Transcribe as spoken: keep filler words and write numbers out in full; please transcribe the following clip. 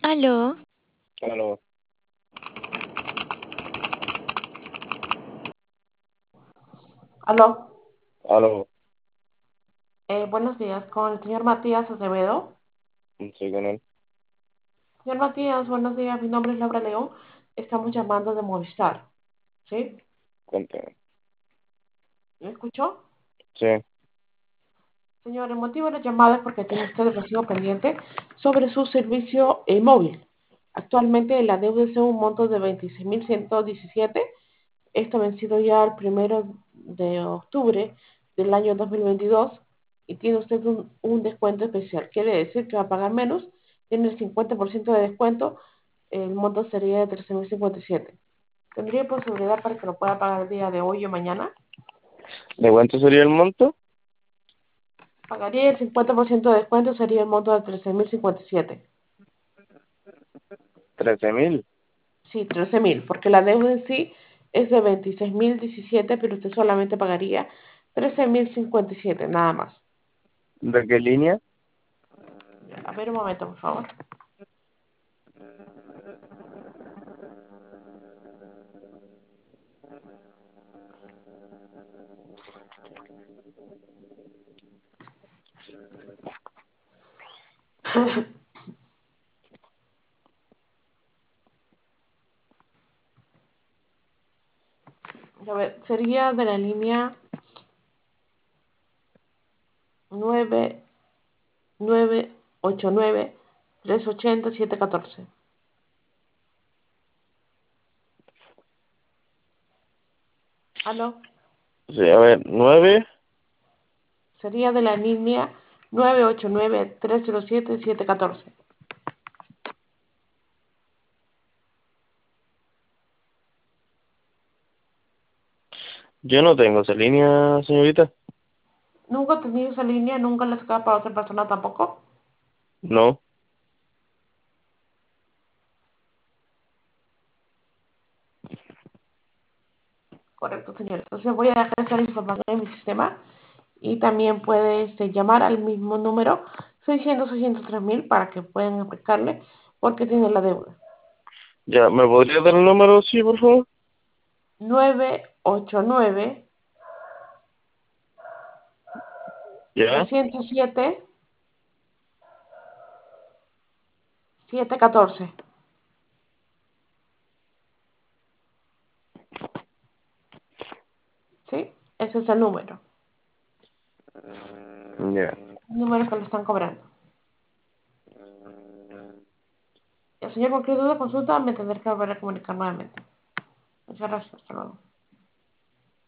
Aló, Aló, Aló, aló, eh, buenos días, con el señor Matías Acevedo. soy con él. Señor Matías, buenos días, mi nombre es Laura León. Estamos llamando de Movistar, ¿sí? Cuéntame. ¿Me escuchó? Sí, Señor, el motivo de la llamada es porque tiene usted el recibo pendiente sobre su servicio eh, móvil. Actualmente la deuda es de un monto de veintiséis mil ciento diecisiete. Esto ha vencido ya el primero de octubre del año dos mil veintidós y tiene usted un, un descuento especial. Quiere decir que va a pagar menos, tiene el cincuenta por ciento de descuento, el monto sería de trece mil cincuenta y siete. ¿Tendría posibilidad para que lo pueda pagar el día de hoy o mañana? ¿de cuánto sería el monto? Pagaría el cincuenta por ciento de descuento, sería el monto de trece mil cincuenta y siete. Trece mil. Sí, trece mil, porque la deuda en sí es de veintiséis mil diecisiete, pero usted solamente pagaría trece mil cincuenta y siete, nada más. ¿De qué línea? A ver un momento, por favor. A ver, sería de la línea nueve nueve ocho nueve tres ochenta siete catorce. ¿Aló? Sí, a ver, nueve. Sería de la línea nueve ocho nueve tres cero siete siete catorce. Yo no tengo esa línea, señorita. ¿Nunca he tenido esa línea? ¿Nunca la sacaba para otra persona tampoco? No. Correcto, señor. Entonces voy a dejar esa información en mi sistema y también puede este, llamar al mismo número seiscientos seiscientos tres mil para que puedan explicarle por qué tiene la deuda. Ya, ¿me podría dar el número, sí, por favor? nueve ocho nueve Ya, tres cero siete siete catorce. ¿Sí? Ese es el número. ya. El número que le están cobrando. El señor, cualquier duda, consulta, me tendré que volver a comunicar nuevamente. Muchas gracias. Hasta luego.